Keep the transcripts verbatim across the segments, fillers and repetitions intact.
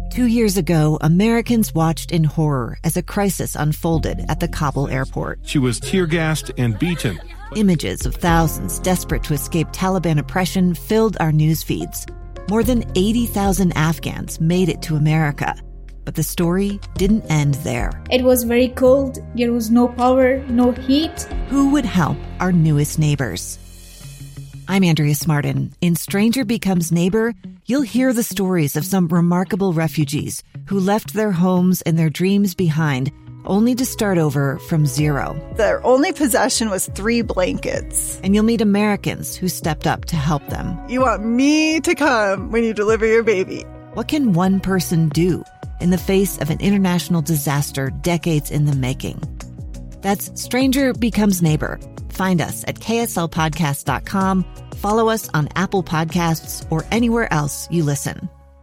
Two years ago, Americans watched in horror as a crisis unfolded at the Kabul airport. She was tear-gassed and beaten. Images of thousands desperate to escape Taliban oppression filled our news feeds. More than eighty thousand Afghans made it to America. But the story didn't end there. It was very cold. There was no power, no heat. Who would help our newest neighbors? I'm Andrea Smartin. In Stranger Becomes Neighbor, you'll hear the stories of some remarkable refugees who left their homes and their dreams behind, only to start over from zero. Their only possession was three blankets. And you'll meet Americans who stepped up to help them. You want me to come when you deliver your baby. What can one person do in the face of an international disaster decades in the making? That's Stranger Becomes Neighbor. Find us at K S L podcast dot com. Follow us on Apple Podcasts or anywhere else you listen.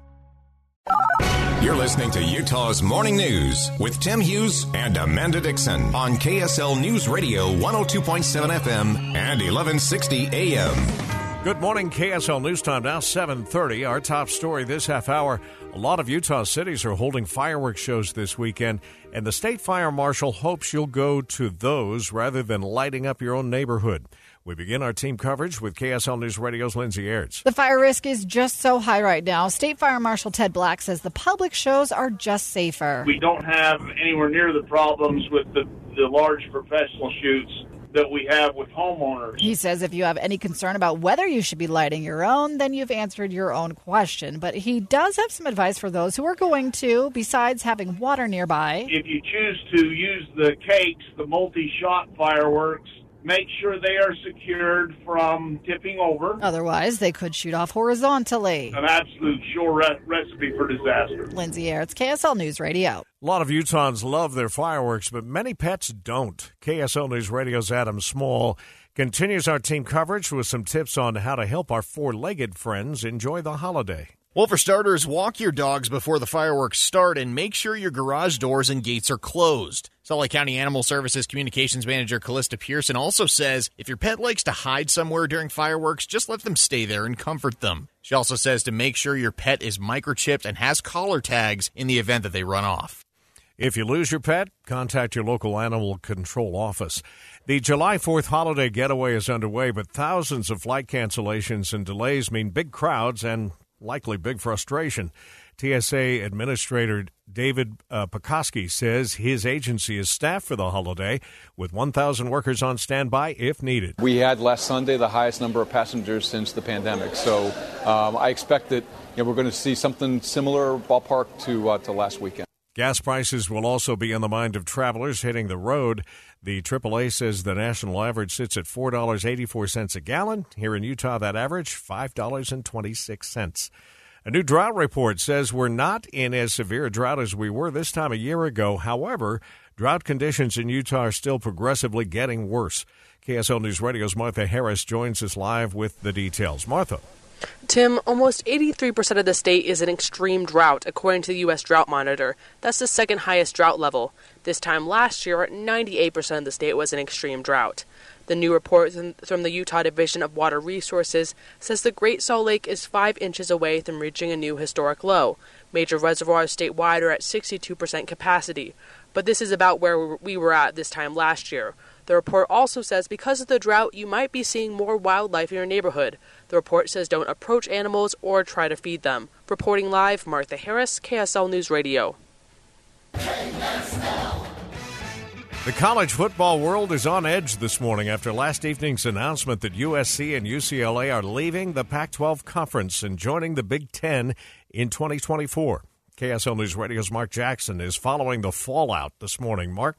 You're listening to Utah's Morning News with Tim Hughes and Amanda Dixon on K S L News Radio one oh two point seven F M and eleven sixty A M. Good morning, K S L News Time now, seven thirty. Our top story this half hour. A lot of Utah cities are holding fireworks shows this weekend, and the state fire marshal hopes you'll go to those rather than lighting up your own neighborhood. We begin our team coverage with K S L News Radio's Lindsay Aerts. The fire risk is just so high right now. State Fire Marshal Ted Black says the public shows are just safer. We don't have anywhere near the problems with the, the large professional shoots that we have with homeowners. He says if you have any concern about whether you should be lighting your own, then you've answered your own question. But he does have some advice for those who are going to, besides having water nearby. If you choose to use the cakes, the multi-shot fireworks, make sure they are secured from tipping over. Otherwise, they could shoot off horizontally. An absolute sure re- recipe for disaster. Lindsay Aerts, K S L News Radio. A lot of Utahns love their fireworks, but many pets don't. K S L News Radio's Adam Small continues our team coverage with some tips on how to help our four-legged friends enjoy the holiday. Well, for starters, walk your dogs before the fireworks start and make sure your garage doors and gates are closed. Salt Lake County Animal Services Communications Manager Callista Pearson also says if your pet likes to hide somewhere during fireworks, just let them stay there and comfort them. She also says to make sure your pet is microchipped and has collar tags in the event that they run off. If you lose your pet, contact your local animal control office. The July fourth holiday getaway is underway, but thousands of flight cancellations and delays mean big crowds and likely big frustration. T S A Administrator David uh, Pekoski says his agency is staffed for the holiday with one thousand workers on standby if needed. We had last Sunday the highest number of passengers since the pandemic, so um, I expect that you know, we're going to see something similar ballpark to uh, to last weekend. Gas prices will also be on the mind of travelers hitting the road. The triple A says the national average sits at four dollars and eighty-four cents a gallon. Here in Utah, that average, five dollars and twenty-six cents. A new drought report says we're not in as severe a drought as we were this time a year ago. However, drought conditions in Utah are still progressively getting worse. K S L News Radio's Martha Harris joins us live with the details. Martha. Tim, almost eighty-three percent of the state is in extreme drought, according to the U S Drought Monitor. That's the second highest drought level. This time last year, ninety-eight percent of the state was in extreme drought. The new report from the Utah Division of Water Resources says the Great Salt Lake is five inches away from reaching a new historic low. Major reservoirs statewide are at sixty-two percent capacity, but this is about where we were at this time last year. The report also says because of the drought, you might be seeing more wildlife in your neighborhood. The report says don't approach animals or try to feed them. Reporting live, Martha Harris, K S L News Radio. The college football world is on edge this morning after last evening's announcement that U S C and U C L A are leaving the Pac twelve conference and joining the Big Ten in twenty twenty-four. K S L News Radio's Mark Jackson is following the fallout this morning. Mark?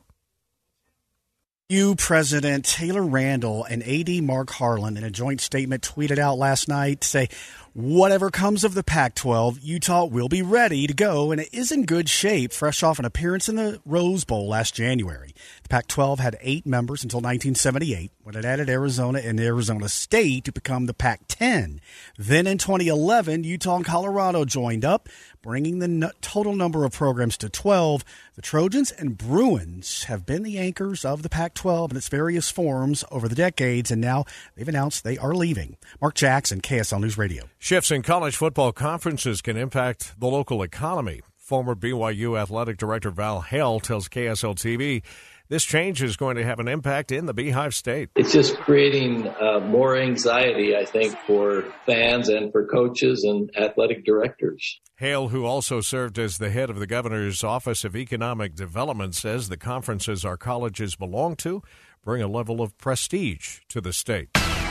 U President Taylor Randall and A D Mark Harlan in a joint statement tweeted out last night say, whatever comes of the Pac twelve, Utah will be ready to go, and it is in good shape, fresh off an appearance in the Rose Bowl last January. The Pac twelve had eight members until nineteen seventy-eight, when it added Arizona and Arizona State to become the Pac ten. Then in twenty eleven, Utah and Colorado joined up, bringing the total number of programs to twelve. The Trojans and Bruins have been the anchors of the Pac twelve in its various forms over the decades, and now they've announced they are leaving. Mark Jackson, K S L News Radio. Shifts in college football conferences can impact the local economy. Former B Y U Athletic Director Val Hale tells K S L T V this change is going to have an impact in the Beehive State. It's just creating uh, more anxiety, I think, for fans and for coaches and athletic directors. Hale, who also served as the head of the governor's Office of Economic Development, says the conferences our colleges belong to bring a level of prestige to the state.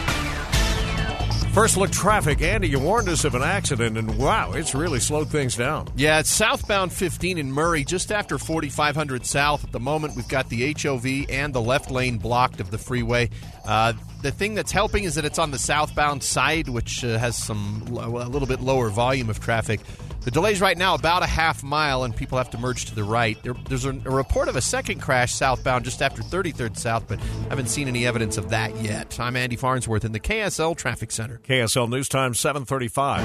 First look traffic. Andy, you warned us of an accident, and wow, it's really slowed things down. Yeah, it's southbound fifteen in Murray, just after forty-five hundred south. At the moment, we've got the H O V and the left lane blocked of the freeway. Uh, the thing that's helping is that it's on the southbound side, which uh, has some a little bit lower volume of traffic. The delay's right now about a half mile, and people have to merge to the right. There, there's a, a report of a second crash southbound just after thirty-third South, but I haven't seen any evidence of that yet. I'm Andy Farnsworth in the K S L Traffic Center. K S L News Time, seven thirty-five.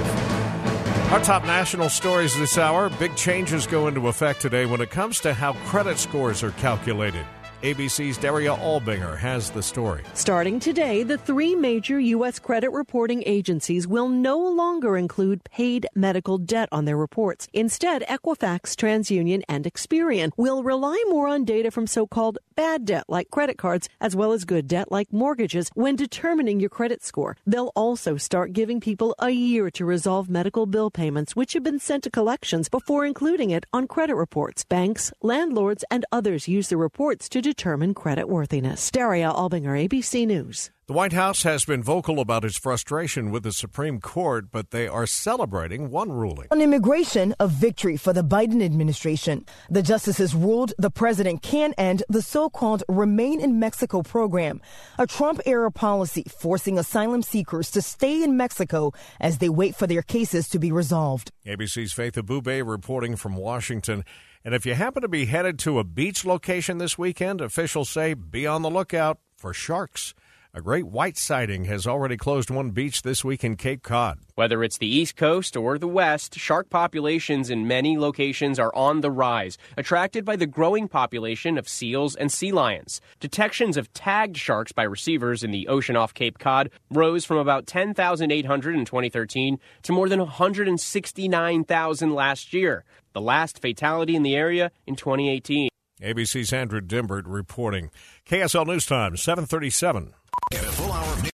Our top national stories this hour. Big changes go into effect today when it comes to how credit scores are calculated. A B C's Daria Albinger has the story. Starting today, the three major U S credit reporting agencies will no longer include paid medical debt on their reports. Instead, Equifax, TransUnion, and Experian will rely more on data from so-called bad debt like credit cards, as well as good debt like mortgages when determining your credit score. They'll also start giving people a year to resolve medical bill payments, which have been sent to collections, before including it on credit reports. Banks, landlords, and others use the reports to determine creditworthiness. Daria Albinger, A B C News. The White House has been vocal about its frustration with the Supreme Court, but they are celebrating one ruling. On immigration, a victory for the Biden administration. The justices ruled the president can end the so-called Remain in Mexico program, a Trump-era policy forcing asylum seekers to stay in Mexico as they wait for their cases to be resolved. A B C's Faith Abube reporting from Washington. And if you happen to be headed to a beach location this weekend, officials say be on the lookout for sharks. A great white sighting has already closed one beach this week in Cape Cod. Whether it's the East Coast or the West, shark populations in many locations are on the rise, attracted by the growing population of seals and sea lions. Detections of tagged sharks by receivers in the ocean off Cape Cod rose from about ten thousand eight hundred in twenty thirteen to more than one hundred sixty-nine thousand last year, the last fatality in the area in twenty eighteen. A B C's Andrew Dimbert reporting. K S L News Time, seven thirty-seven. Get a full hour of news.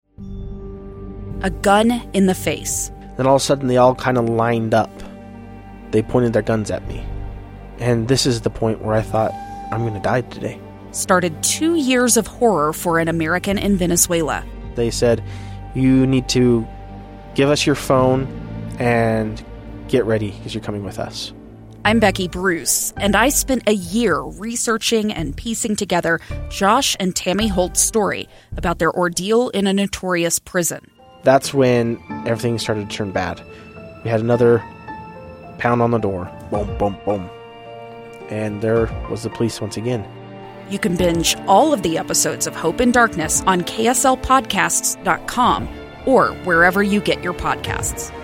A gun in the face. Then all of a sudden they all kind of lined up. They pointed their guns at me. And this is the point where I thought, I'm going to die today. Started two years of horror for an American in Venezuela. They said, you need to give us your phone and get ready because you're coming with us. I'm Becky Bruce, and I spent a year researching and piecing together Josh and Tammy Holt's story about their ordeal in a notorious prison. That's when everything started to turn bad. We had another pound on the door. Boom, boom, boom. And there was the police once again. You can binge all of the episodes of Hope in Darkness on K S L podcasts dot com or wherever you get your podcasts.